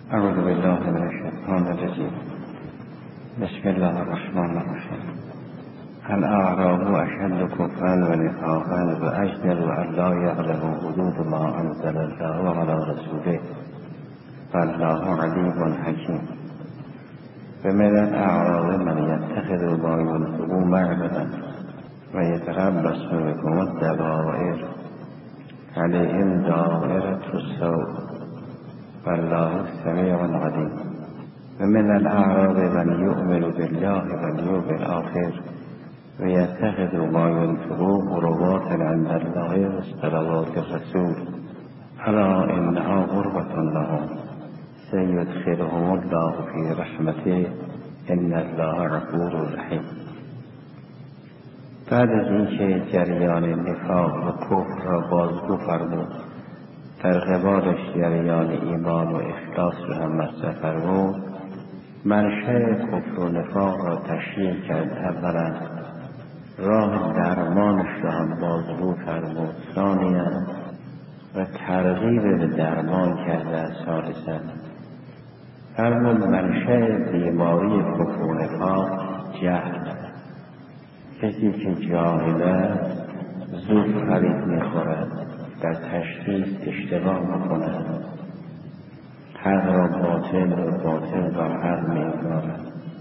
اعوذ بالله من الشیطان الرجیم. بسم الله الرحمن الرحیم. الاعراب اشد کفرا و نفاقا و اجدر ان لا یعلموا حدود ما انزل الله علی رسوله والله علیم حکیم. ومن الاعراب من یتخذ ما ينفق معبدا و یتربص بكم الدوائر علیهم دائرة السوء والله سمیع علیم. ومن الاعراب من یؤمن بالله والیوم الآخر و یتخذ ما ينفق قربات عند الله و صلوات الرسول الا انها قربة لهم سیدخلهم الله فی رحمته ان الله غفور رحیم. بعد از اینکه جریان نفاق و کفر را بازگو فرمود، در قبالش جریان ایمان و اخلاص را هم مطرح فرمود، منشأ کفر و نفاق را تشریح کرد. اولا راه درمانش را هم بازگو فرمود، ثانیا و ترغیب به درمان کرده. ثالثا فرمود منشأ بیماری کفر و نفاق جهل. کسی که جاهل است زود فریب میخورد، در تشخیص اشتباه میکند، حق را باطل و باطل را حق می‌داند.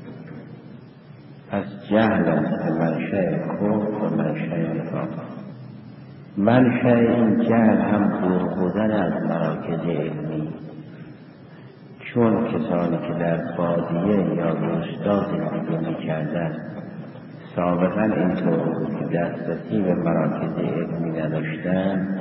از جهل است منشأ کفر و منشأ نفاق. منشأ این جهل هم دور بودن از مراکز علمی، چون کسانی که در بادیه یا روستا زندگی می‌کردند سابقا اینطور بود که دسترسی به مراکز علمی نداشتند،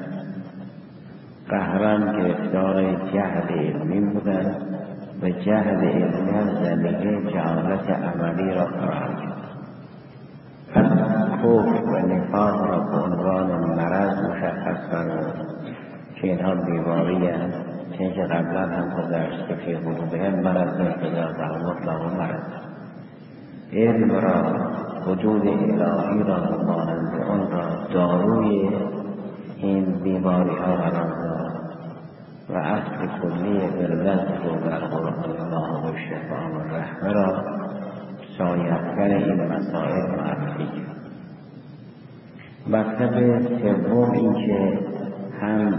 قهرن گرفتار جهل علمی بودند و جهل علمی هم زمینه جهالت عملی را فراهم کرد. پس کفر و نفاق را به عنوان مرض مشخص فرمود که اینها بیماری است، چون قبلا هم گذشت که فی قلوبهم مرض فزادهم الله مرض. علم را وجود الهی را مانند آن را داروی این بیماری ها قرار داد و اصل کلی علت و در قرآن الله و شفا و رحمه را سایه‌افکن این مسائل معرفی کرد. مطلب سوم این که هم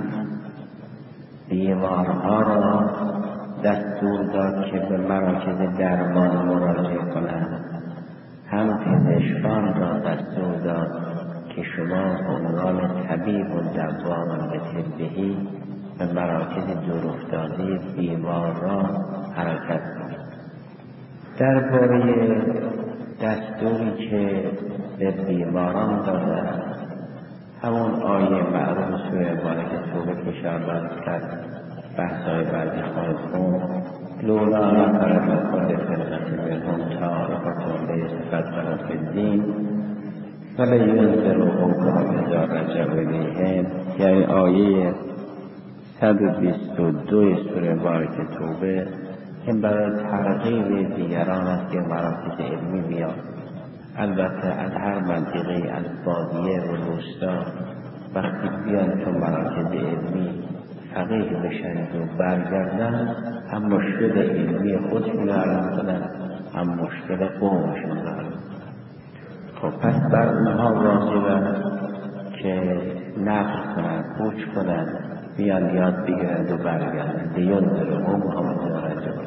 بیمارها را دستور داد که به مراکز درمان مراجعه کنند، هم پزشکان را دستور داد که شما به عنوان طبیب و دوام به طبهی به مراکز دورافتاده بیمار را حرکت کنید. درباره دستوری که به بیماران داده همون آیه معروف سوره بارکه توبه که شامل کرد بحثای بعدی خواهد خوند. لولا نفر من کل فرقة منهم طائفة لیتفقهوا فی الدین فلینذروا قومهم اذا رجعوا الیهم، یعنی آیه 122 سوره بارکه توبه این برای ترغیب دیگران است که مراکز علمی بیاد. البته از هر منطقه، از بادیه و روستا وقتی بیان تو مراکز علمی فقیه بشند و برگردن، هم مشکل علمی خودشون رو حل کنند، هم مشکل قومشون رو حل کنند. خب پس بر اونها واجب است که نقل کنند، کوچ کنند، بیان یاد بگیرند و برگردند. لینذروا قومهم اذا رجعوا.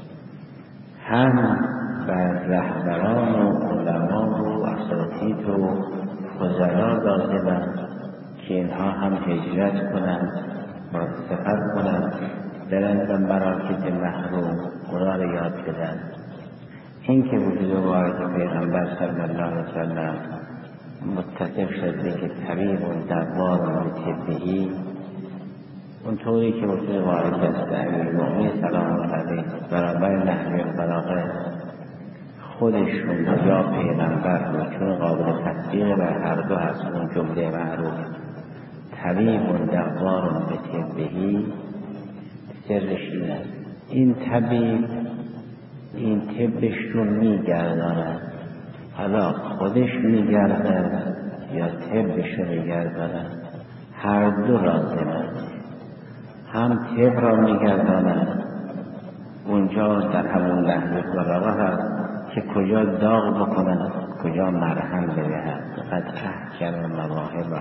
هم بر رهبران و علما و اساتید و فضلا لازم است که اینها هم هجرت کنند و سفر کنند، برند به مراکز محروم خدا را یاد بدن. این که وجود وارد پیغمبر صلی الله علیه وسلم متصف شده که طبیب و دوار و طبهی، اونطوری که وجود وارد است امیرالمؤمنین سلام الله علیه برابر نحوه بلاغه خودشون یا پیغمبر و چون قابل تصدیق بر هر دو هست اون جمله معروف طبیب و دوار به طبهی، سرش این است. این طبیب این طبش رو میگرداند، حالا خودش میگردد یا طبش رو میگرداند، هر دو لازم است. هم طب را میگرداند کجا در همون لحظه بلاغت هست که کجا داغ بکند، کجا مرهم بدهد. قد احکم مواهبه،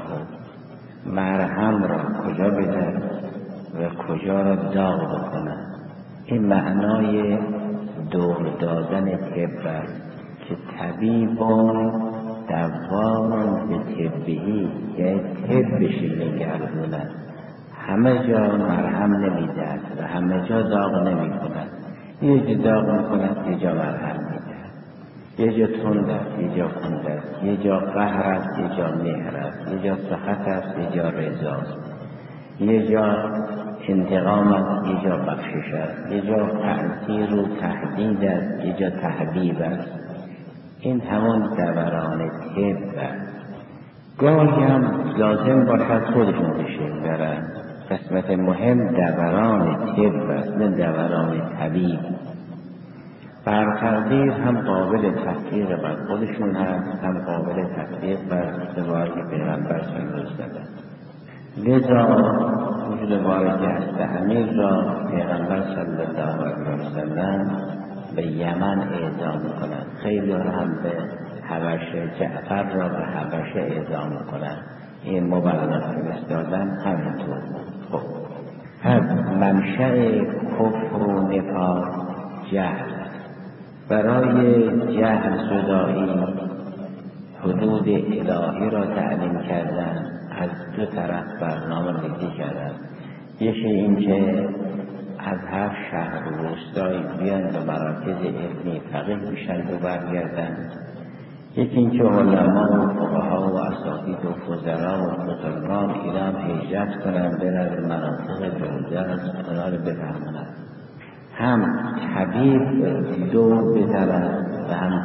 مرهم را کجا بدهد و کجا را داغ بکند. این معنای دور دادن طب است که طبیبان دوام به طبیعی، یعنی طبش میگردوند. همه جا مرهم نمیدهد و همه جا داغ نمی کند. یه جا داغ میکند، یه جا مرهم میدهد، یه جا تند است، یه جا کند است، یه جا قهر است، یه جا مهر است، یه جا سخط است، یه جا رضا است، یه جا انتقام است، یه جا بخشش است، یه جا تأثیر و تهدید است، یه جا تحبیب است. این همون دوران طب است. گاهی هم لازم باشد خودشون تشریف برن. قسمت مهم دوران طب است، نه دوران طبیب. برتقدیر هم قابل تطبیق بر خودشون هست، هم قابل تطبیق بر روایت پیغمبر صلی الله علیه وسلم. لذا وجود وارد است امیر را پیغمبر صلی الله علیه وسلم به یمن اعزام می‌کند. خیلی هم به حبشه، جعفر را به حبشه اعزام می‌کند. این مبالغه فرستادن همینطور. خب پس منشأ کفر و نفاق جهل. برای جهل زدایی حدود الهی را تعلیم کردن، از دو طرف برنامه ریزی کردن. یکی این که از هر شهر و روستایی بیان به مراکز علمی فقیه میشن و برگردن. یکی این که علما و فقها و اساتید و فضلا و بزرگان ایران هجرت کنن برن به مناطق دوردست اونا رو بفهمونن. هم طبیب دور بزند و هم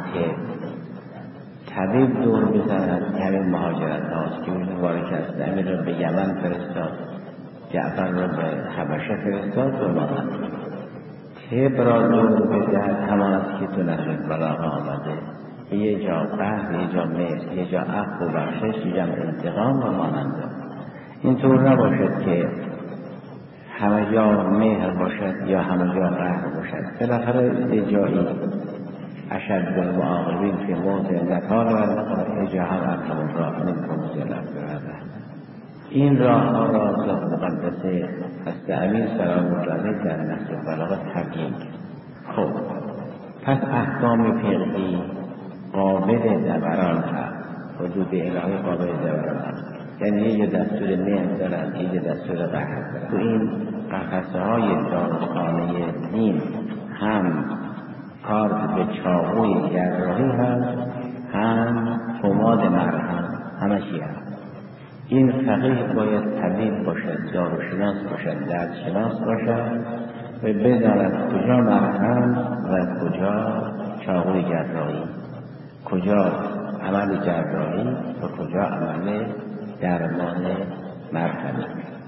طبیب دور بزند که همین مهاجرت هاست که وارد است. امیر را به یمن فرستاد، جعفر را به حبشه فرستاد و مانند. طب را دور بدهد همان است که تو نهج البلاغه آمده. یه جا قهر، یه جا مهر، یه جا عفو و بخشش، یه جا انتقام و مانند. اینطور نباشد که همه جا مهر باشد یا همه جا قهر باشد. بالاخره یه جایی اشد المعاقبین فی موضع نکال و یه جا هم ارحم الراحمین فی موضع نکال. این راه ها را ذات مقدسه حضرت امیر سلام الله علیه در نهج البلاغه تبیین. خب پس احکام فقهی قابل دوران هست، حدود الهی قابل دوران هست. یعنی یه دستور مهر دارد، یه دستور قهر دارد. تو این قفسه های داروخانه دین هم کار به چاقوی جراحی هست، هم پماد مرهم، همه چی هست. این فقیه باید طبیب باشد، داروشناس باشد، دردشناس باشد و بداند کجا مرهم و کجا چاقوی جراحی، کجا عمل جراحی و کجا عمل درمان مرهمی.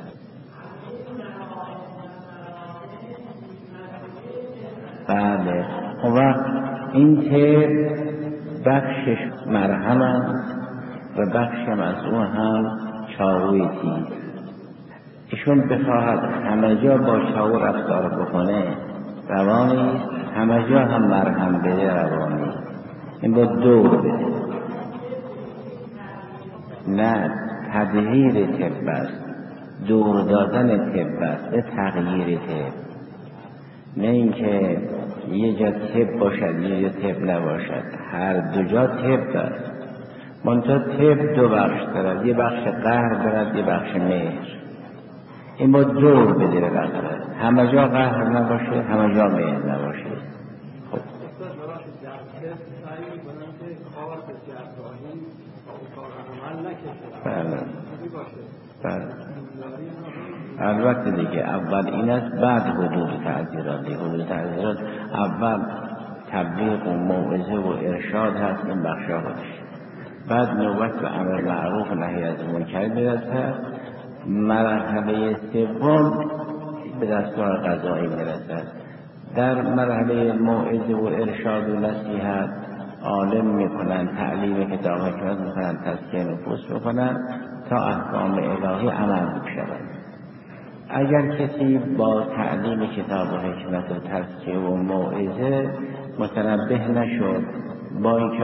بله، اون وقت این طب بخشش مرهم است و بخشم از اون هم چاقوی تیز. ایشون بخواهد همه جا با چاقو رفتار بکنه روانی، همه جا هم مرهم بده روانی. این با دور بده، نه تغییر طب است، دور دادن طب است، به تغییر طب. نه اینکه یه جا طب باشد یه جا طب نباشد، هر دو جا طب است. منتها طب دو بخش دارد، یه بخش قهر دارد، یه بخش مهر. این با دور بده بالاخره، همه جا قهر نباشه، همه جا مهر نباشه. خب بله البته دیگه اول این است، بعد حدود تعزیرات. حدود تعزیرات اول تبلیغ و موعظه و ارشاد هست، این بخش هاش. بعد نوبت به امر معروف و نهی از منکر میرسد. مرحله سوم به دستور قضایی میرسد. در مرحله موعظه و ارشاد و نصیحت عالم میکنن، تعلیم کتاب حکمت میکنن، تزکیه نفوس میکنن تا احکام الهی عمل بشود. اگر کسی با تعلیم کتاب و حکمت و تزکیه و موعظه متنبه نشد، با اینکه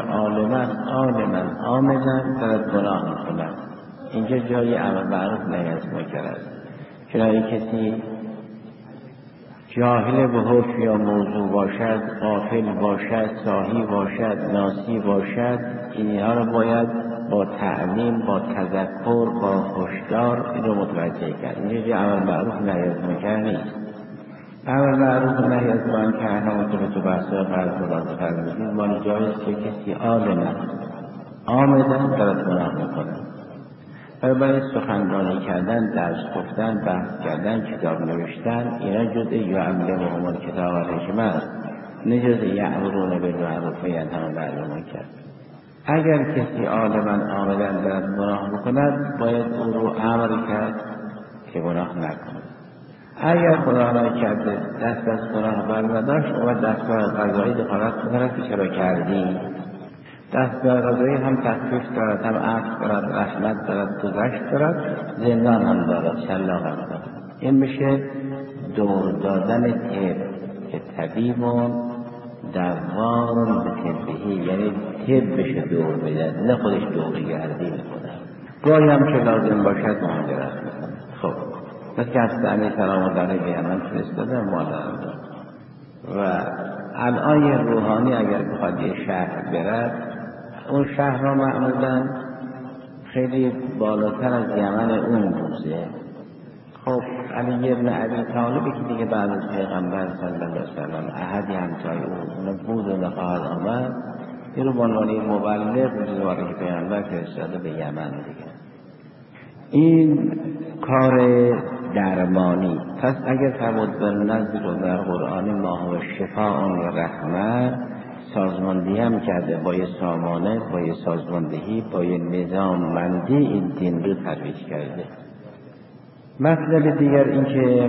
عاملا دارد گناه میکند، اینجا جای امر معروف نهی از منکر است. چنانکه کسی جاهل به حکم یا موضوع باشد، غافل باشد، ساهی باشد، ناسی باشد، اینها رو باید با تعلیم، با تذکر، با هشدار این رو متوجه کرد. اینجا جای امر معروف نهی از منکر نیست. امر معروف نهی از منکر همونطور تو بحث‌های قبل فرمودید مال جایست که کسی عامداً دارد گناه میکنه. برای سخنرانی کردن، درس گفتن، بحث کردن، کتاب نوشتن، اینا جزء یعلمهم الکتاب و الحکمه است، نه جزء یأمرون بالمعروف و ینهون عن المنکر. اگر کسی عامداً دارد گناه میکند، باید او رو امر کرد که گناه نکند. اگر گناه نکرده، دست از گناه برنداشت و دستگاه قضایی دخالت میکند که چرا کردی. دستگاه قضایی هم تخفیف دارد، هم عفو دارد، رحمت دارد، گذشت دارد، زندان هم دارد، شلاق هم دارد. این میشه دور دادن طب که طبیبون دوارون به طبهی، یعنی طب بشه دور بده، نه خودش دورگردی میکنه. گاهی هم که لازم باشد مهاجرت میکنه. خب مثل که هست امیر سلام الله علیه به یمن فرستاده مادرم دارد و الان یه روحانی اگر بخواد یه شهر برد، اون شهر را معمولا خیلی بالاتر از یمن اون بوزه. خب علی ابن ابی طالبی که دیگه بعد از پیغمبر صلی الله علیه وسلم احدی همتای اون بود و نخواهد آمد، این رو بعنوانی مبلغ بزرگوار پیغمبر فرستاده به یمن دیگه. این کار درمانی. پس اگر فرمود بالنظر و در قرآن ما هو شفاء و رحمه، سازماندهی هم کرده با یه سامانه، با یه سازماندهی، با یه نظاممندی این دین رو ترویج کرده. مطلب دیگر این که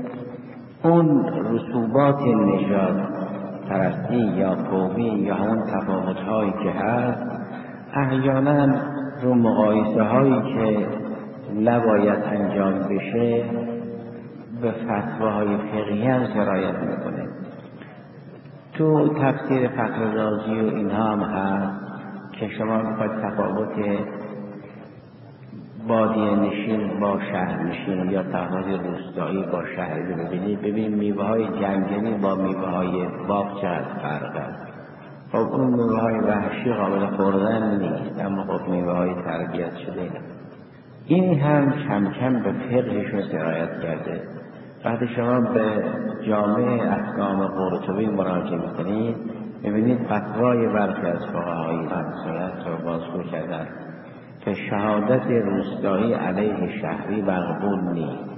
اون رسوبات نژاد پرستی یا قومی یا همون تفاوت‌هایی که هست، احیانا رو مقایسه هایی که نباید انجام بشه به فتواهای فقهی هم سرایت میکنه. تو تفسیر فخر رازی و اینها هم هست که شما میخواید تفاوت بادیه نشین با شهر نشین یا تفاوت روستایی با شهری ببینید میوه های جنگلی با میوه های باغ چقدر فرق است. خب اون میوه های وحشی قابل خوردن نیست، اما خب میوه های تربیت شده نه. این هم کم کم به فقهشون سرایت کرده. وقتی شما به جامع احکام قرطبی مراجعه میکنید میبینید فتوای برخی از فقهای سنت رو بازگو کردن که شهادت روستایی علیه شهری مقبول نیست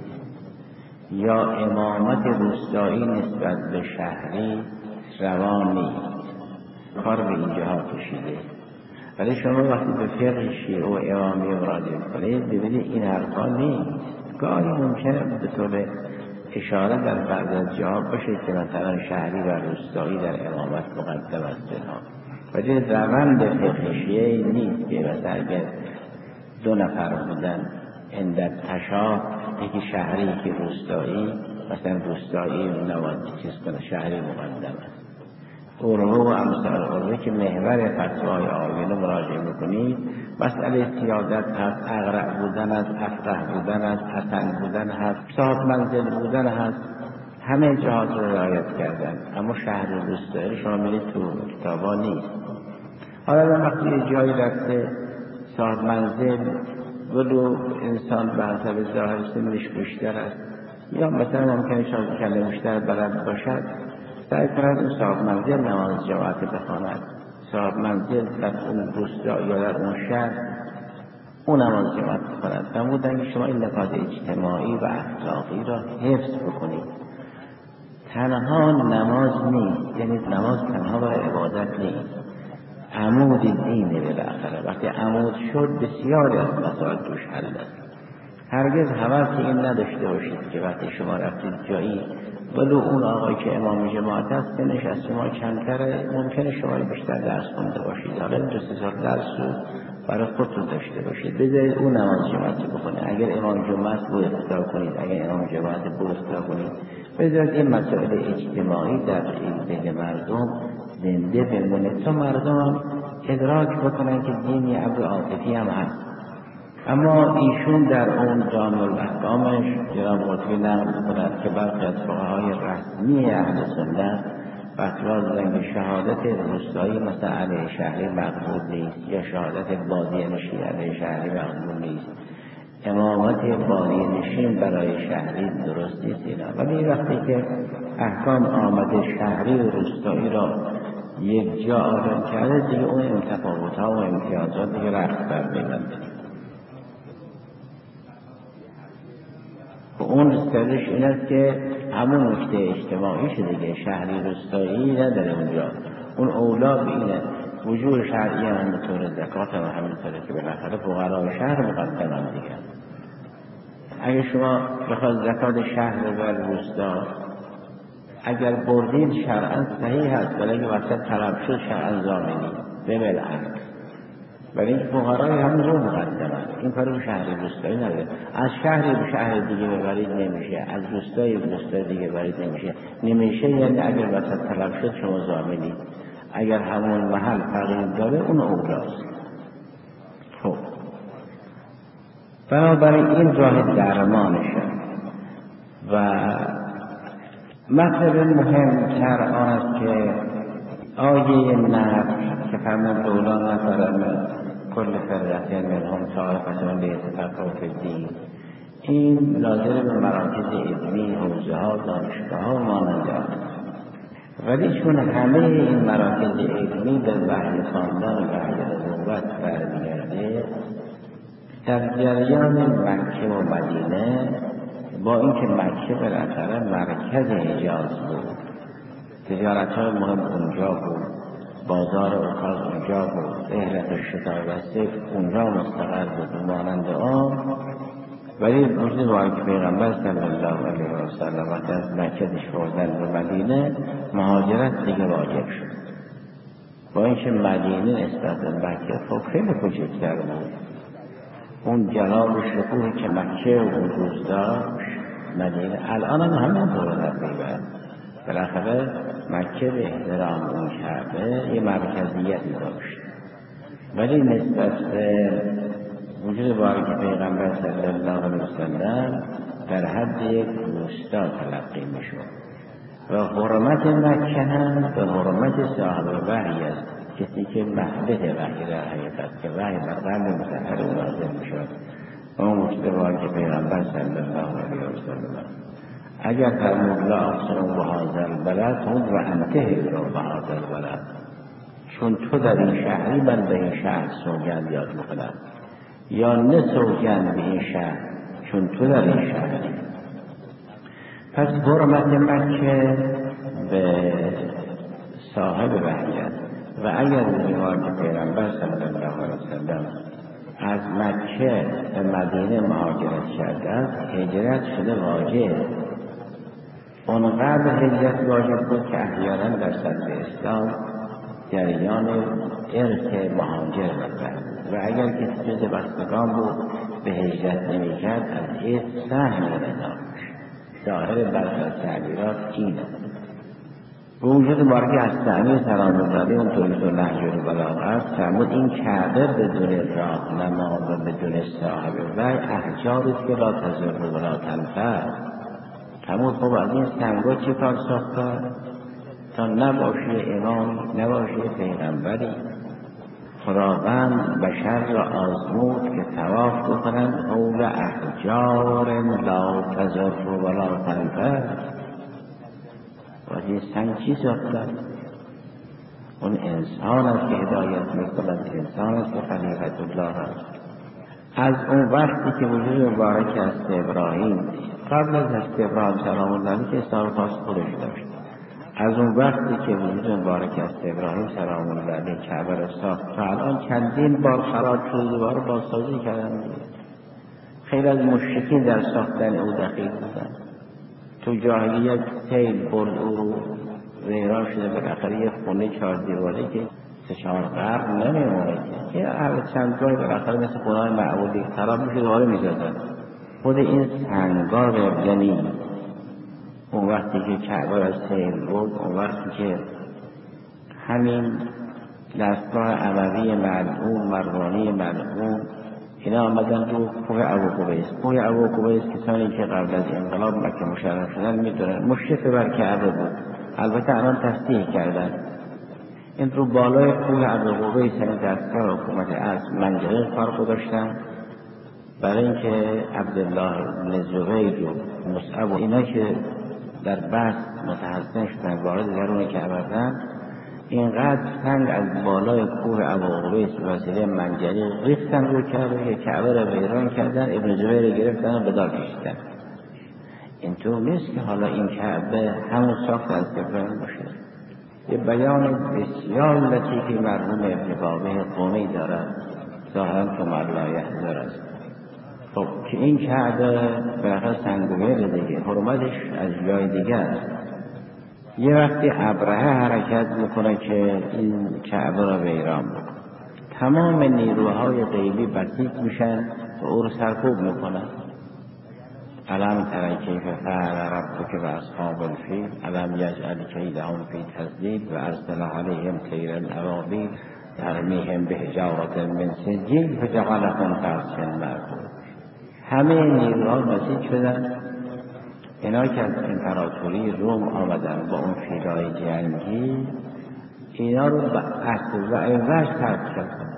یا امامت روستایی نسبت به شهری روا نیست. کار به اینجاها کشیده. ولی شما وقتی به فقه شیعه و امامی مراجعه کنید ببینید این حرفا نیست. گاهی ممکنه به طور اشاره در بعض از جاها باشه که مثلا شهری و روستایی در امامت مقدم است ولی روند فقه شیعه نیست که مثلا اگر دو نفر بودن اندک تشاه، یکی شهری که روستایی، مثلا روستایی نواد چیز کنه شهری مقدم است. قرمه و امثال قرمه که محور فتوای آیینه مراجعه میکنید، مسئله سیادت هست، اغرق بودن هست، افقه بودن هست، حسن بودن هست، صاحب منزل بودن هست، همه جهات رو رعایت کردن. اما شهر روستایی شما میرید تو کتابا نیست. حالا وقتی یه جایی رفته صاحب منزل ولو انسان به حسب ظاهر سنش بیشتر است یا مثلا ممکنه شاید کله بیشتر بلد باشد، سعی کند اون صاحب منزل نماز جماعت بخواند. صاحب منزل در اون روستا یا در اون شهر اون نماز جماعت بخواند. نمودن که شما این نکات اجتماعی و اخلاقی را حفظ بکنید. تنها نماز نیست، یعنی نماز تنها برای عبادت نیست، عمود دینه بالاخره. وقتی عمود شد بسیاری از مسائل توش حل است. هرگز هوس این نداشته باشید که وقتی شما رفتید جایی ولو اون آقایی که امام جماعت است سنش از شما کمتره، ممکنه شما بیشتر درس خونده باشید، حالا 2-3 سال درس رو برای خودتون داشته باشید، بذارید اون نماز جماعتی بکنه. اگر امام جمعه است بود اقتدا کنید، اگر امام جماعت بود اقتدا کنید. بذارید این مسائل اجتماعی در بین مردم زنده بمونه تا مردم ادراک بکنن که دین یه امر عاطفی هم هست. اما ایشون در اون جامع الاحکامش جناب قطبی نقل می‌کند که برخی از فقهای رسمی اهل سنت فتوا دادن که شهادت روستایی مثلا علیه شهری مقبول نیست، یا شهادت بادیه نشین علیه شهری مقبول نیست، امامت بادیه نشین برای شهری درست نیست اینا. ولی وقتی که احکام آمده شهری و روستایی را یک جا آدم کرده دیگه اون تفاوت‌ها و امتیازات دیگه رخت بر می‌بنده. اون سرش این است که همون نکته اجتماعی شده دیگه، شهری روستایی نداره اونجا. اون اولا به اینه وجود شرعی هم همینطوره، زکات هم همینطوره که بالاخره فقرای شهر مقدمن دیگه. اگه شما بخواد زکات شهر و روستا اگر بردید شرعا صحیح هست، ولی اگه وقت طلب شد شرعا ضامنی به بالعکس، ولی این فقرای همینجور مقدمن. این کارو شهری روستایی نداره. از شهری به شهر دیگه ببرید نمیشه، از روستایی به روستای دیگه ببرید نمیشه. یعنی اگر وسط طلب شد شما ضامنید، اگر همون محل فقیر داره اون اولاست. خب بنابراین این راه درمانشه. و مطلب مهمتر آن است که آیه نفس که فرمود اولا نفرم کل فرقه منهم طائفتون لیتفقهوا فی الدین، این ناظر به مراکز علمی، حوزه ها، دانشگاه ها و مانند آن، ولی چون همه این مراکز علمی به وحی خواندن و وحی نبوت برمیگرده، در جریان مکه و مدینه با اینکه مکه بالاخره مرکز حجاز بود، تجارت‌های مهم اونجا بود، بازار اوکاز اونجا بود، رحلت شتای و صیف اونجا مستقر بود مانند آن، ولی روز مبارک پیغمبر صلی الله علیه و سلم وقتی از مکه بردن به مدینه مهاجرت دیگه واجب شد. با اینکه مدینه نسبت به مکه خب خیلی کوچکتر بود، اون جلال و شکوهی که مکه اون روز داشت مدینه الان هم همینطور تقریبا. بالاخره مکه به احترام اون کعبه یه مرکزیتی داشت، ولی نسبت به وجود بارک پیغمبر صلی الله علیه وسلم در حد یک روستا تلقی میشد و حرمت مکه هم به حرمت صاحب وحی است، کسی که محبت وحی در حقیقت که وحی بر قلب مطهر او نازل میشد و اون وجود بارک پیغمبر صلی الله علیه وسلم. اگر فرمود لا اقسم بهذا البلد خود و انتهی رو بهذا البلد، چون تو در این شهری من به این شهر سوگند یاد میکنم، یا نه سوگند به این شهر چون تو در این شهری. پس حرمت مکه به صاحب وحی است و اگر روایت پیغمبر صلی الله علیه وسلم از مکه به مدینه مهاجرت کرده است، هجرت شده واجب. اونقدر هجرت واجب بود که احیانا در صدر اسلام جریان ارث مهاجر مطرح بود و اگر کسی جز بستگان بود به هجرت نمی‌کرد از ارث سهم نداشت. ظاهر برخی از تعبیرات اینه. به وجود بارگی از تعمیر سلام الله اون طوریت و نهج البلاغه فرمود این کعبه بدون راهنما و بدون صاحب وحی احجاری است که لا تضر و لا تنفع. فرمود خب از این سنگا چه کار ساختن؟ تا نباشه امام، نباشه پیغمبری. خداوند بشر را آزمود که طواف بکنند حول احجار لا تضر و لا تنفع. و این سنگ چی ساختن؟ اون انسان است که هدایت می‌کند، انسان است که خلیفت الله است. از اون وقتی که وجود مبارک است ابراهیم، قبل از ابراهیم سلام الله که اصحاب خاص خودش داشت، از اون وقتی که وجود مبارک است ابراهیم سلام الله علیه کعبه را ساخت تا الان چندین بار خراب شد، دوباره بازسازی کردن. خیلی از مشرکین در ساختن او دخیل بودن. تو جاهلیت سیل برد او رو ویران شده، بالاخره یه خونه 4 دیواره که 3-4 قرن نمیمونه که هر چند جای بالاخره مثل خونه‌های معبودی خراب میشه دوباره میسازن. خود این سنگار یعنی اون وقتی که کعبه از سیل بود، اون وقتی که همین دستگاه اموی ملعون مروانی ملعون اینا آمدن رو کوه ابوقبیس. کوه ابوقبیس کسانی که قبل از انقلاب مکه مشرف شدن میدونن مشرف بر کعبه بود. البته الان تصحیح کردن. این رو بالای کوه ابوقبیس دستگاه حکومت از منجره کار گذاشتن برای اینکه عبدالله بن زبیر و مصعب و اینا که در بحث متحسن شدن وارد درون کعبه شدن، اینقدر سنگ از بالای کوه ابوقبیس به وسیله منجنیق ریختن روی کعبه که کعبه را ویران کردن. ابن زبیر گرفتن و به دار کشیدن. اینطور نیست که حالا این کعبه همون ساخت از ابراهیم باشه. یه بیان بسیار لطیفی مرحوم ابن بابه قمی دارد، ظاهرا که لا یحضر است. خب که این کعبه بالاخره سنگویر دیگه، حرمتش از جای دیگه است. یه وقتی ابرهه حرکت میکنه که این کعبه را ویران بکنه، تمام نیروهای غیبی بسیط میشن و او رو سرکوب میکنن. الم تر کیف فعل ربک باصحاب الفیل الم یجعل کیدهم فی تضلیل و ارسل علیهم طیرا ابابیل ترمیهم بحجارة من سجیل فجعلهم کعصف مأکول. همه نیروها بسیط شدن. اینا که از امپراتوری روم آمدن با اون فیلای جنگی، اینا رو به اصل و عوض ترک کردن.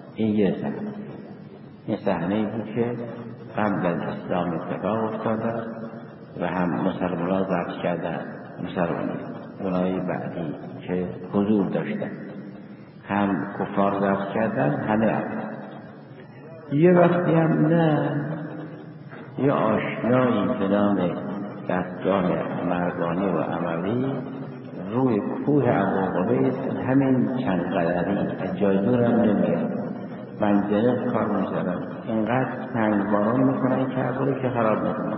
این صحنه بود که قبل از اسلام اتفاق افتاده و هم مسلمان‌ها ضبط کردن، مسلمان‌های بعدی که حضور داشتن هم کفار ضبط کردن، همه رفتن. یه وقتی هم نه، یه آشنایی به نام دستگاه مردانی و عملی روی کوه ابوقبیس همین چند قدری از جای دور هم نمیاد، منجنیق کار میزنن، اینقدر سنگباران میکنن کعبه که خراب میکنن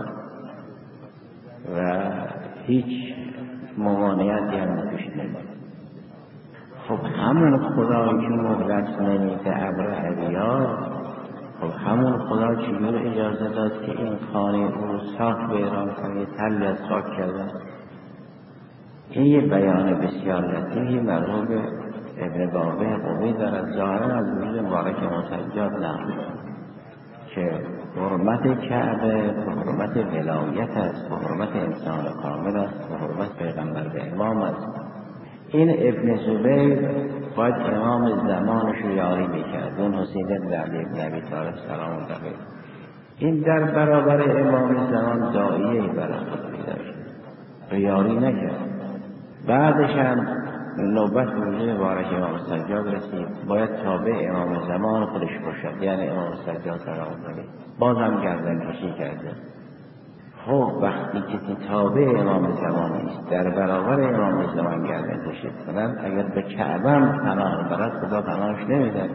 و هیچ ممانعتی هم پیش نمیاد. خب همون خدایی که مهلت نمیده ابرهه بیاد، خب همون خدا چجور اجازه داد که این خانه او ساخت ویران کنه، تلی از خاک کردن؟ این یه بیان بسیار لطیفی مرحوم ابن بابه قمی دارد، ظاهرا از وجود مبارک مسجاد نقل که حرمت کعبه به حرمت ولایت است، به حرمت انسان کامل است، به حرمت پیغمبر به امام است. این ابن زبیر باید امام زمانش رو یاری میکرد، اون حسین بن علی بن ابی طالب سلام الله علیه. این در برابر امام زمان داعیه برای خود می‌داشت، یاری نکرد. بعدش هم نوبت وجود مبارک امام سجاد رسید، باید تابع امام زمان خودش باشد، یعنی امام سجاد سلام الله علیه. بازم گردن کشی کرده. خب وقتی که تابع امام زمان است، در برابر امام زمان گردن کشی کنند، اگر به کعبه هم پناه برد خدا پناهش نمیده.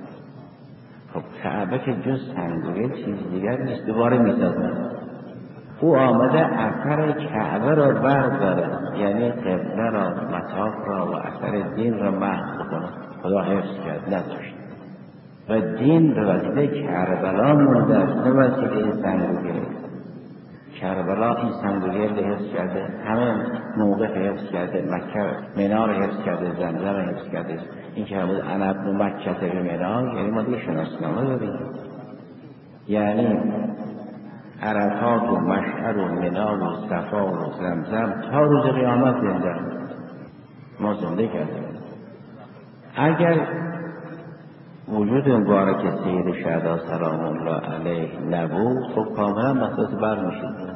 خب کعبه که جز سنگویل چیز دیگر نیست، دوباره میسازند. او آمده اثر کعبه را بردارد، یعنی قبله را، مطاف را و اثر دین را محو کنه. خدا حفظ کرد، نداشت و دین به وسیله کربلا مونده است، نه وسیله سنگویل. کربلا این سنگویل حفظ کرده، همه موقع حفظ کرده، مکه منا رو حفظ کرده، زمزم رو حفظ کرده. این که بود انا ابن مکه به منا، یعنی ما دیگه شناسنامه داریم، یعنی عرفات و مشعر و منا و صفا و زمزم تا روز قیامت زنده ما زنده کردیم. اگر وجود مبارک سید شهدا سلام الله علیه نبود، خب کاملا مسئله بر میشید.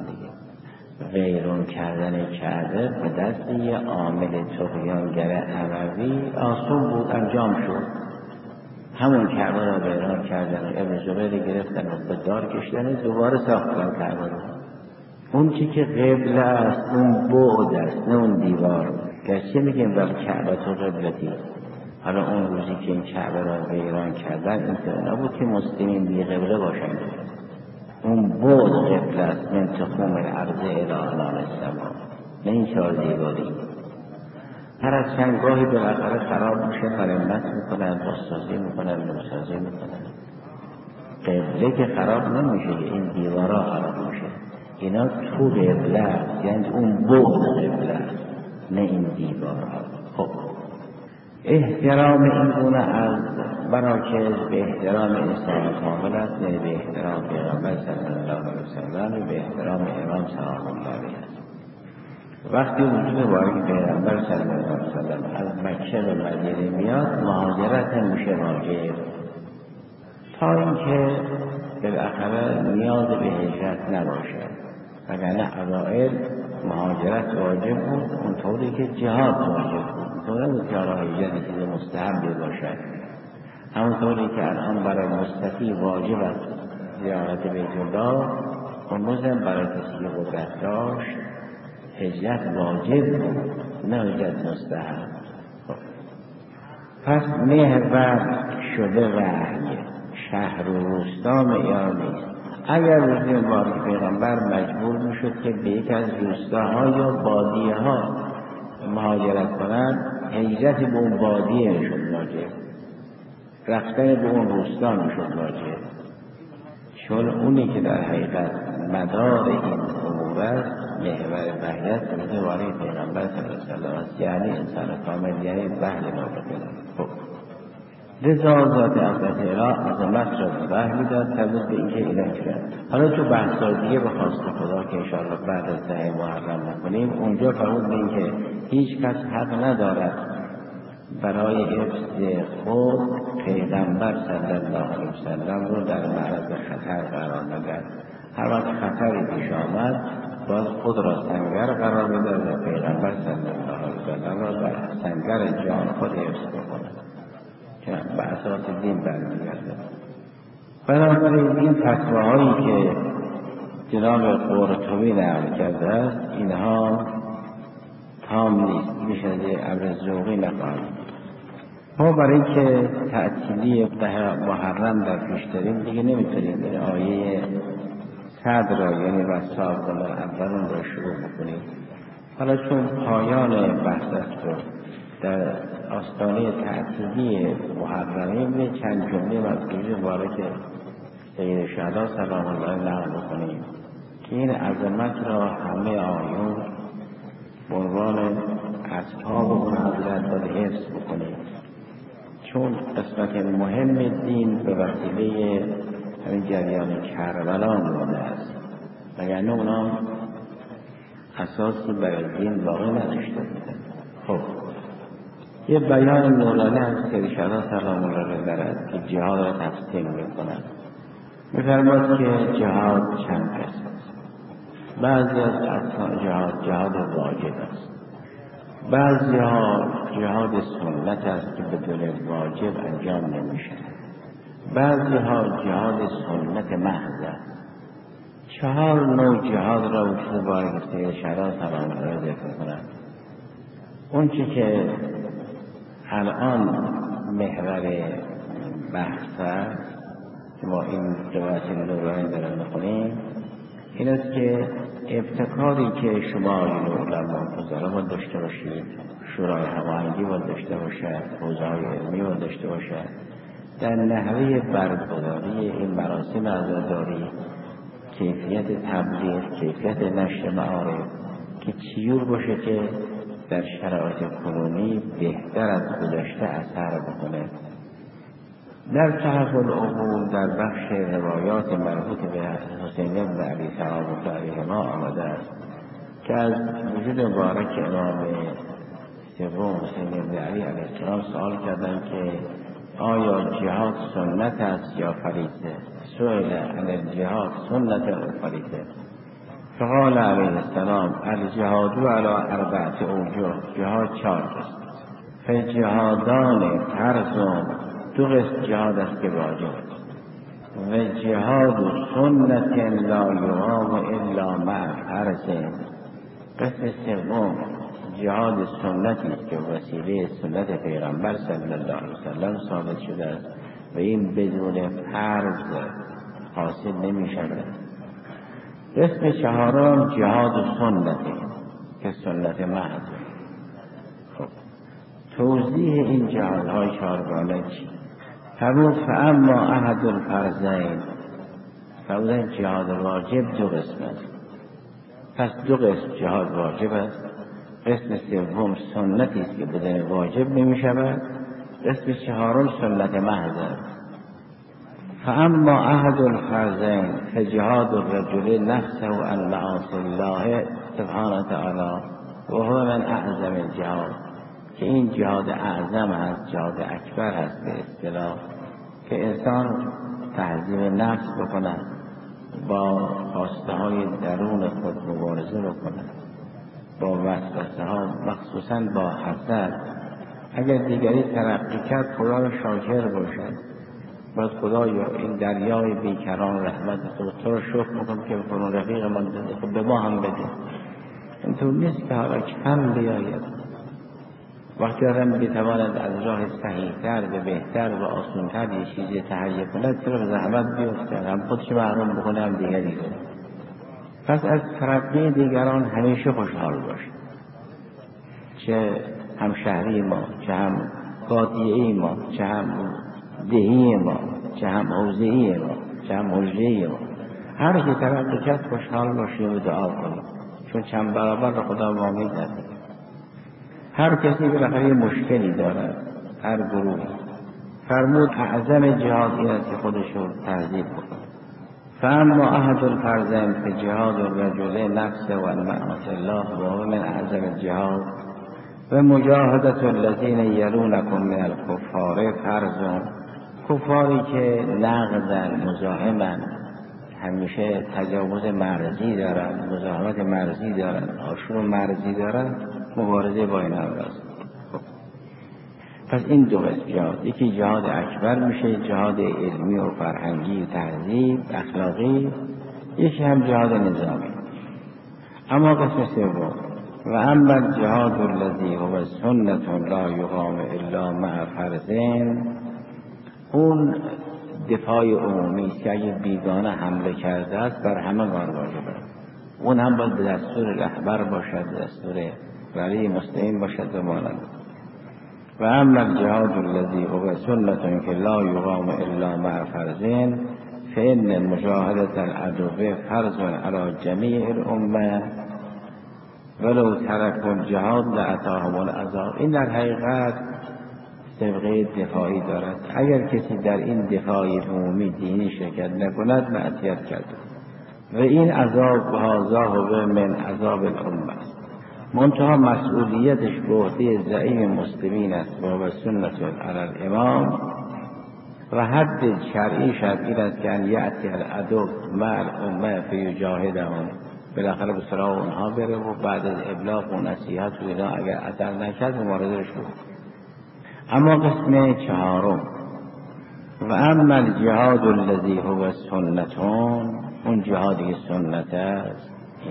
ویران کردن کعبه به دست یه عامل طغیانگر اموی آسون بود، انجام شد. همون کعبه را ویران کردن و ابن زبیر گرفتن و به دار کشیدن، دوباره ساختن کعبه را. اون چی که قبله است اون بعد است، نه اون دیوار. گرچه میگیم بل کعبه تو قبلتی، حالا اون روزی که این کعبه را ویران کردن این نبود که مسلمین بی قبله باشند. اون بعد قبله است، من تخوم الارض الی عنان السما، نه این چهار دیواری. هر از چند گاهی بالاخره خراب میشه، مرمت میکنن، بازسازی میکنن، نوسازی میکنن. قبله که خراب نمیشه، این دیوارا خراب میشه. اینا تو قبله، یعنی اون بعد قبله، نه این دیوارا. خب احترام این گونه از مراکز به احترام انسان کامل است، نه به احترام پیغمبر صلی الله علیه وسلم، به احترام امام سلام الله علیه است. وقتی وجود بارک پیغمبر صلی الله علیه وسلم از مکه به مدینه میاد، مهاجرت هم میشه واجب، تا اینکه بالاخره نیاز به هجرت نباشه. وگرنه اوائل مهاجرت واجب بود، اونطوری که جهاد واجب بود. اونطوری بود که حالا هجرت چیز مستحبی باشد، همونطوری که الان برای مستطیع واجب است زیارت بیت الله، اون روز هم برای کسی که قدرت داشت هجرت واجب بود، نه هجرت مستحب. پس محور شده وحی، شهر و روستا معیار نیست. اگر روزی مبارک پیغمبر مجبور میشد که به یک از روستاها یا بادیه ها مهاجرت کنند، هجرت به اون بادیه میشد واجب، رفتن به اون روستا میشد واجب، چون اونی که در حقیقت مدار این امور است، محور وحی است، روزی مبارک پیغمبر صلی الله علیه وسلم است، یعنی انسان کامل، یعنی وحی نابغه. خب رضا ذات عظمت اله عظمت را به وحی داد، تبدیل به اینکه اله کرد. حالا تو بحث‌های دیگه به خواست خدا که انشاءالله بعد از 10 محرم نکنیم، اونجا فرمود به اینکه هیچ کس حق ندارد برای حفظ خود پیغمبر صلی الله علیه وسلم رو در معرض خطر قرار ندهد. هر وقت خطری پیش آمد باز خود را سنگر قرار بده و پیغمبر صلی الله علیه وسلم را در سنگر جان خود حفظ بکند که به اساس دین برمیگرده. بنابراین این فتواهایی که جناب قرطبی نقل کرده است، اینها تام نیست، میشه از امر ذوقی نخواهد. ما برای که تعطیلی 10 محرم در پیش داریم دیگه نمیتونیم این آیه صد را یعنی وصاب کنه اولون را شروع بکنیم. حالا چون پایان بحث است و در آستانه تعطیلی محرمه به چند جمله مذکوری مبارک سید شهدا سلام الله نقل بکنیم که این عظمت را همه آیون به عنوان اصحاب اون حضرت باید حفظ بکنیم، چون قسمت مهم دین به وسیله همین جریان کربلا مورده است، وگرنه اونا اساسی برای دین باقی نداشته بودن. خب یه بیان مولانا از سید شهدا سلام الله دارد که جهاد را تقسیم می‌کند. می‌فرماید که جهاد چند قسم است. بعضی از جهاد واجب است، بعضی ها جهاد سنت است که بدون واجب انجام نمیشه، بعضی ها جهاد سنت محض است. 4 نوع جهاد را وجود بارک سید شهدا سلام الله ذکر کنند. اون که الان محور بحث است که ما این روایت نورانی داریم می‌خونیم، این است که ابتکاری که شما این علما فضلا باید داشته باشید، شورای هماهنگی باید داشته باشد، حوزه‌های علمی باید داشته باشد، در نحوه برگزاری این مراسم عزاداری، کیفیت تبلیغ، کیفیت نشر معارف که چیور باشه که در شرایط کنونی بهتر از گذشته اثر بکنه. در تحف العقول در بخش روایات مربوط به حسین بن علی سلام الله علیهما آمده است که از وجود مبارک امام سوم حسین بن علی علیه السلام سوال کردند که آیا جهاد سنت است یا فریضه؟ سئل عن الجهاد سنت و فریضه، فقال علیه السلام الجهاد علی 4 اوجه، جهاد 4 است. فجهادان فرض، 2 قسم جهاد است که واجب است، و جهاد سنت لا یقام الا مع فرض. قسم سوم جهاد سنتی است که وسیله سنت پیغمبر صلی الله علیه وسلم ثابت شده است و این بدون فرض حاصل نمی شود. قسم 4 جهاد سنتی که سنت محض. خب توضیح این جهادهای چهارگانه چی؟ فرمود فاما احد الفرضین، فرمودن جهاد واجب دو قسم است. پس دو قسم جهاد واجب است. قسم سوم سنتی است که بدون واجب نمی شود. قسم چهارم سنت محض است. فاما احد الفرضین فجهاد الرجل نفسه عن معاصی الله سبحانه تعالی و هو من اعظم الجهاد، که این جهاد اعظم هست، جهاد اکبر هست به اصطلاح، که انسان تهذیب نفس بکنه، با خواسته های درون خود مبارزه بکنه، با وسوسه ها، مخصوصا با حسد. اگر دیگری ترقی کرد خدا را شاکر باشد، باید خدایا این دریای بیکران رحمت تو را شکر میکنم که فرون رفیق من داده، خب به ما هم بده. اینطور نیست که حالا کم بیاید. وقتی آدم بتواند از راه صحیحتر و بهتر و آسانتر یه چیزی تهیه کند، چرا به زحمت بیفته، هم خودش محروم بکنه هم دیگری کنه. پس از ترقی دیگران همیشه خوشحال باش، چه همشهری ما، چه هم قاطعی ما، چه هم دهی ما، چه هم حوزه‌ای ما، چه هم حجه‌ای ما، هر که ترقی کرد خوشحال باشیم و دعا کنیم، چون چند برابر خدا وامید نداره. هر کسی بالاخره یه مشکلی دارد، هر گروه. فرمود اعظم جهاد این است که خودش رو تهذیب بکنه. فاما احد الفرضین فجهاد الرجل نفسه و معاصی الله و هو من اعظم الجهاد و مجاهدة الذین یلونکم من الکفار فرض. کفاری که نقدن، مزاحمن، همیشه تجاوز مرزی دارن، مزاحمت مرزی دارن، آشوب مرزی دارن، مبارزه با این است. پس این دو قسم جهاد، یکی جهاد اکبر میشه، جهاد علمی و فرهنگی و تهذیب اخلاقی، یکی هم جهاد نظامی. اما قسم سوم و اما الجهاد الذی هو سنت لا یقام الا مع فرضین، اون دفاع عمومی است که اگه بیگانه حمله کرده است بر همه واجب است. اون هم باید به دستور رهبر باشد، دستور ولی مسلمین باشد و مانند. و اما الجهاد الذی هو سنت که لا یقام الا مع فرضین فإن مجاهدة العدو فرض علی جمیع الامه ولو ترکوا الجهاد لاتاهم العذاب. این در حقیقت سابقه دفاعی دارد. اگر کسی در این دفاع عمومی دینی شرکت نکند معصیت کرد و این عذاب هذا هو من عذاب الامه است. منتها مسئولیتش به عهده زعیم مسلمین است و سنت علی الامام و حد شرعی این است که ان یأتی العدو مع الامه فیجاهدهم، بالاخره به سراغ اونها بره و بعد از ابلاغ و نصیحت و اینا اگر اثر نکرد مبارزه شروع. اما قسم چهارم و اما الجهاد الذی هو سنتون، اون جهادی سنت است.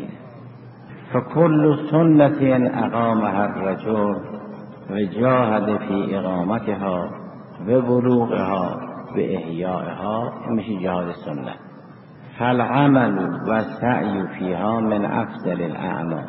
فکل سنت اقامها الرجل و جاهد فی اقامتها و بلوغها و احیائها، میشه جهاد سنت. فالعمل و سعی فیها من افضل الاعمال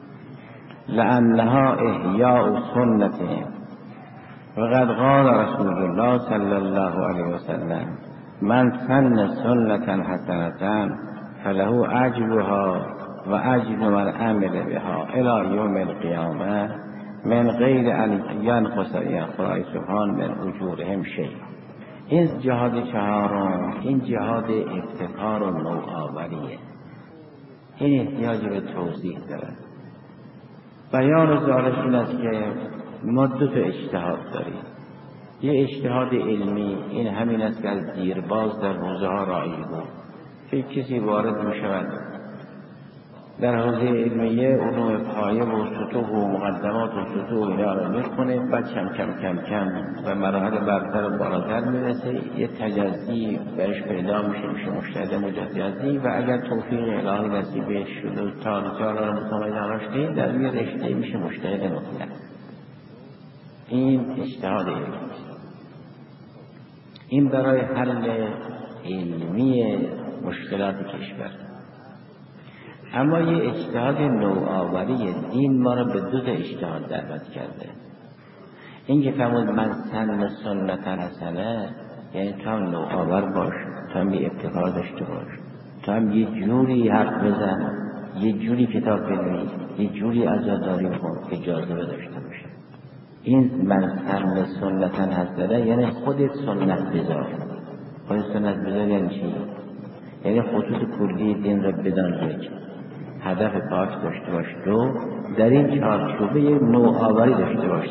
لانها احیاء سنت. وقد قال رسول الله صلی الله علیه وسلم من سن سنة حسنة فله اجرها و اجر من عمل بها الی یوم القیامه من غیر ان ینقص خدای سبحان من اجورهم شیء. این جهاد چهارم، این جهاد ابتکار و نوآوریه. این احتیاج به توضیح داره. بیان ذالک این است که ما دو تا اجتهاد داریم. یه اجتهاد علمی، این همین است که از دیرباز در حوزه ها رایی بود که کسی وارد می شود در حوزه علمیه علوم پایه و سطوح و مقدمات و سطوح اینا را میخونه، بعد کم و مراحل برتر و بالاتر میرسه، یه تجزی برش پیدا میشه مجتهد مجزی و اگر توفیق الهی نصیبش شده و تا را مطمئن داشته در یه رشته میشه مجتهد مطلق. این اجتهاد علمی است. این برای حل علمی مشکلات کشور. اما یه اجتهاد نوآوری دین ما را به دو تا اجتهاد دعوت کرده. این که فرمود من سن سنت حسنه، یعنی تو هم نوآور باش، تو هم یه ابتکار داشته باش، تو هم یه جوری حرف بزن، یه جوری کتاب بنویس، یه جوری عزاداری کن که جاذبه داشته باشه. این من سن سنت حسنه یعنی خودت سنت بذار. خودت سنت بذار یعنی چی؟ یعنی خطوط کلی دین را بدان، یک هدف پاک داشته باش، دو در این چارچوبه یک نوآوری داشته باش.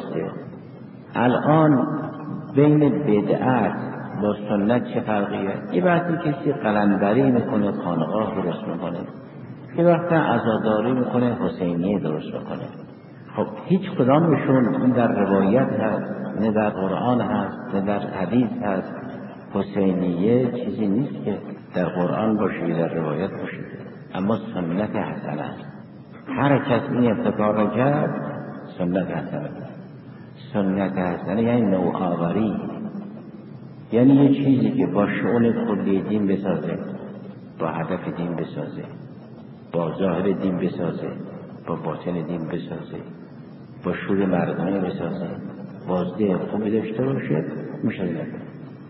الان بین بدعت با سنت چه فرقیه؟ این وقتی کسی قلندری میکنه خانقاه درست میکنه، یه وقتا عزاداری میکنه حسینیه درست میکنه. خب هیچ کدامشون این در روایت هست، نه در قرآن هست، نه در حدیث هست. حسینیه چیزی نیست که در قرآن باشه در روایت باشه، اما سنت حسنه است. هر کس این ابتکار را کرد سنت حسنه. سنت حسنه یعنی نوآوری، یعنی یه چیزی که با شؤون کلی دین بسازه، با هدف دین بسازه، با ظاهر دین بسازه، با باطن دین بسازه، با شور مردانه بسازه، بازده خوبی داشته باشه، میشه نکنه.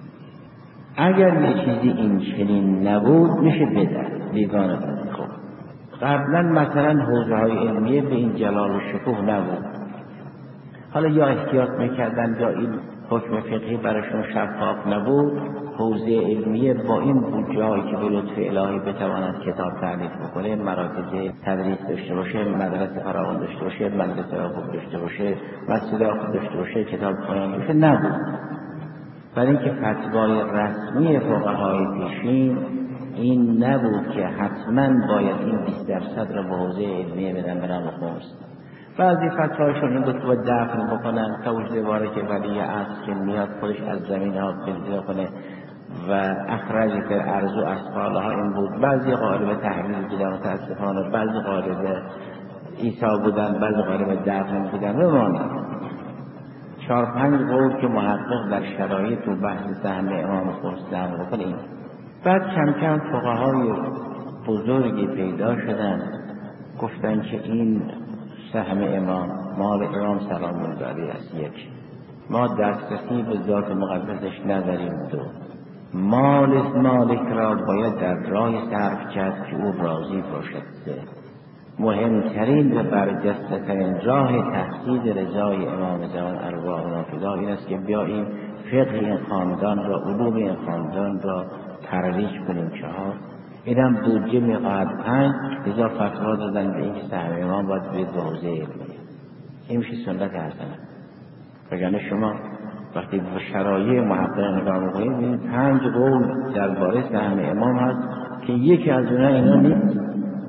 اگر یه چیزی این چنین نبود میشه بدعت، بیگانه بود. خب قبلا مثلا حوزه های علمیه به این جلال و شکوه نبود، حالا یا احتیاط میکردن یا این حکم فقهی براشون شفاف نبود. حوزه علمیه با این بود جایی که به لطف الهی بتواند کتاب تألیف بکنه، مراکز تدریس داشته باشه، مدرسه فراوان داشته باشه، مدرسه خوب داشته باشه، مسجد خوب داشته باشه، کتاب خواننده باشه، نبود. برای اینکه فتوای رسمی فقهای پیشین این نبود که حتما باید این 20% را به حوزه علمیه بدن برای خمس. بعضی فتوایشون این بود که باید دفن بکنن تا وجود باره که ولی عصر که میاد خودش از زمین ها بزیده کنه و اخرج که ارزو اسفالها این بود. بعضی قائل به تحمیل بودن متاسفانه، بعضی قائل به عیسی بودن، بعضی قائل به دفن بودن. بماند 4-5 قول که محقق در شرایط و بحث سهم امام خمس در بکنه. این بعد کم کم فقهای بزرگی پیدا شدن گفتن که این سهم امام مال امام سلام الله علیه است، یک ما دسترسی به ذات مقدسش نداریم، دو مال مالک را باید در راه صرف کرد که او راضی باشد، سه مهمترین و برجسته‌ترین راه تحصیل رضای امام زمان ارواحنا فدا این است که بیاییم فقه این خاندان را، علوم این خاندان را ترویج کنیم. چهار اینم بودجه میخواهد 5 لذا فتوا دادن به این که سهم امام باید به حوزه علمیه. این میشه سنت حسنه. وگرنه شما وقتی به شرایع محقق نگاه میکنید این 5 قول درباره سهم امام هست که یکی از اونها اینا نیست.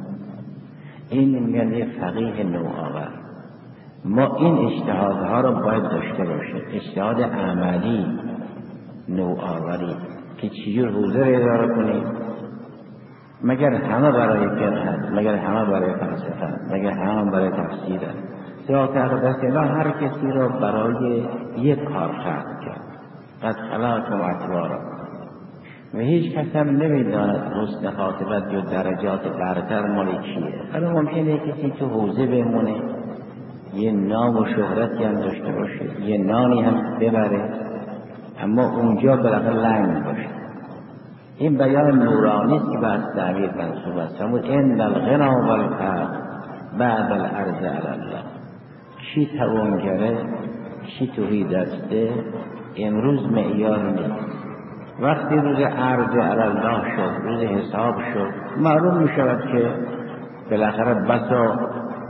این میگن یه فقیه نوآور. ما این اجتهادها رو باید داشته باشیم، اجتهاد عملی نوآوری که چجور حوزه رو اداره کنیم. مگر همه برای فقه، مگر همه برای فلسفه، مگر همه برای تفسیر. ذات اقدس اله هر کسی را برای یک کار خلق کرد. قد خلقکم اطوارا و هیچ کس هم نمیداند حسن خاتمت یا درجات برتر مال چیه. حالا ممکنه کسی تو حوزه بمونه، یه نام و شهرتی هم داشته باشه، یه نانی هم ببره، اما اونجا بالاخره لنگ باشه. این بیان نورانی است که بعد تعبیر منصوب است. فرمود ان الغنا والفقر بعد العرض علی الله. کی توانگره، کی توحید دسته، امروز معیار نیست. وقتی روز عرض علی الله شد، روز حساب شد، معلوم می شود که بالاخره بسا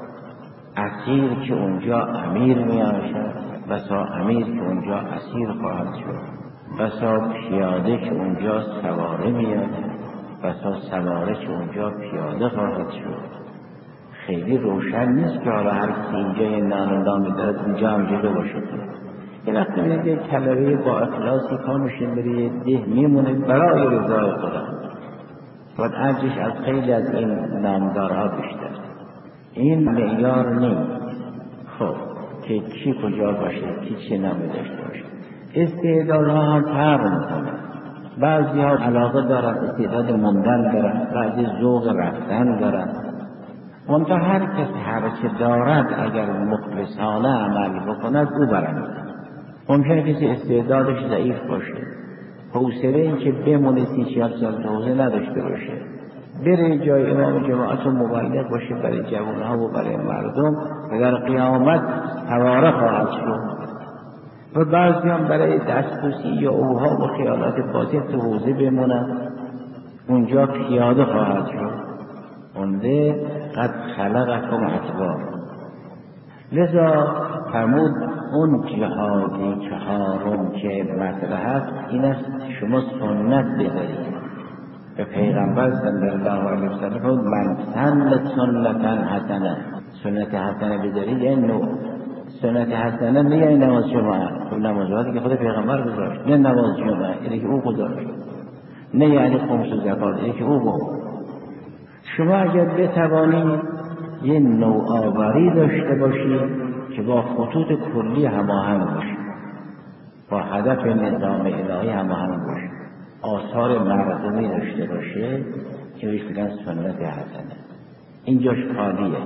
اسیر که اونجا امیر می آشد، بسا امیر که اونجا اسیر خواهد شد، بسا پیاده که اونجا سواره می آید، بسا سواره که اونجا پیاده خواهد شد. خیلی روشن نیست که حالا هر کسی اینجا یه نام دارد اونجا هم جلو باشه. این وقتی میگه طلبه با اخلاصی کامشین بری ده میمونه برای رضای خدا و ارجش از خیلی از این نامدارها بیشتر. این معیار نیست. خب که کی کجا باشه، کی چه نامی داشته باشه. استعدادها هم فرق میکنه. بعضی ها علاقه دارن، استعداد موندن دارن، بعضی ذوق رفتن دارن. منتها هر کس هر چه دارد اگر مخلصانه عمل بکند او برنده. ممکنه کسی استعدادش ضعیف باشه، حوصله این که بمونه 30-40 سال حوصله نداشته باشه، بره جای امام جماعت و مبلغ باشه برای جوانها و برای مردم و در قیامت سواره خواهد شد. و بعضی هم برای دستبوسی یا اوها و خیالات باطل تو حوزه بمونن، اونجا پیاده خواهد شد. اونده قد خلقکم اطوار. لذا فرمود اون جهادی چهارم که مطرح است این است شما سنت بذارید. به پیغمبر صلی الله علیه و سلم فرمود من سن سنتا حسنه. سنت حسنه بذارید یعنی نوع سنت حسنه نه یعنی نماز جمعه، نمازهایی که خود پیغمبر گذاشت، نه نماز جمعه اینه که او گذاشت، نه یعنی خمس و زکات اینه که او گفت. شما اگر بتوانید یه نوآوری داشته باشید که با خطوط کلی هماهنگ باشه، با هدف نظام الهی هماهنگ باشه، آثار مردمی داشته باشه که بهش میگن سنت حسنه. اینجاش خالیه،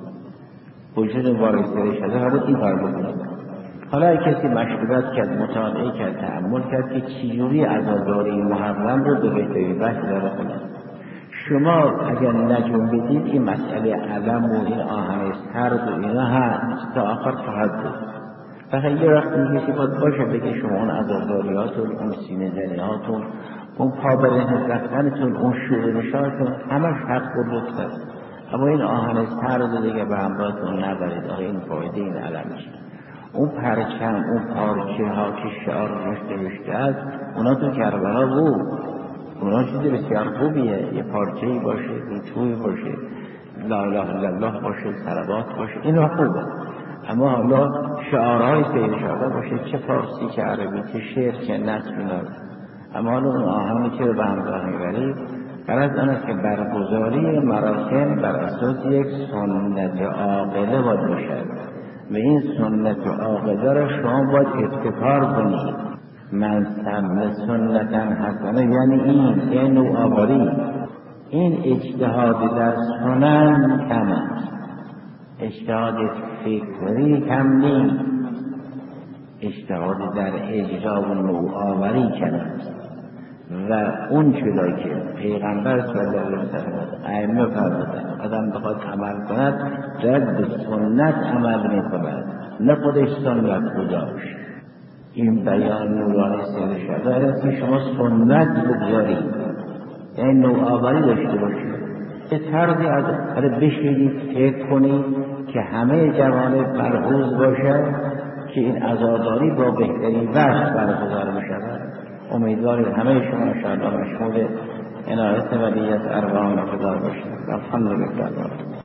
وجود وارثی شده. حالا این کار بکنید. حالا کسی مشورت کرد، مطالعه کرد، تأمل کرد که چجوری عزاداری محرم رو به بهترین وجه داره کنید. شما اگر نجوم بدید این مسئله علم و این آهن سرد و اینا هست تا آخر خواهد بود. فقط یه وقت میگه باید باشه بگه شما اون عزاداریاتون، اون سینه زنیاتون، اون پابرهنه رفتنتون، اون شور نشاتون همش حق و لطف است. اما این آهن سرد دیگه به همراهتون نبرید. آخه این فایده این علم چیه؟ اون پرچم، اون پارچه ها که شعار رشته است اونا تو کربلا بود. اونا چیز بسیار خوبیه. یه پارچه‌ای باشه، روتوی باشه، لا اله الا الله باشه، صلوات باشه، اینا خوبه. اما حالا شعارهای سید شعبه باشه، چه فارسی چه عربی چه شعر چه نثر اینا. اما حالا اون آهنی که رو به همراه میبرید غرض آن است که برگزاری مراسم بر اساس یک سنت عاقله باید باشد و این سنت عاقله را شما باید ابتکار کنید. من سن سنتا حسنه یعنی این نوآوری، این اجتهاد در سنن کم است، اجتهاد فکری کم نیست، اجتهاد در اجرا و نوآوری کم است. و اون چیزایی که پیغمبر صلی الله علیه و سلم ائمه فرمودند آدم بخواد عمل کند باید به سنت عمل میکند، نه خودش سنت گذاشت. این بیان نورانی سید شده است که شما سنت بگذارید، یعنی نوآوری داشته باشید. به طرزی از بشینید فکر کنید که همه جوانب مرحوظ باشد که این عزاداری با بهترین وجه برگزار بشود. امیدواریم همه شما انشاءالله مشمول عنایت ولی از ارواح خدا باشید. الحمدلله.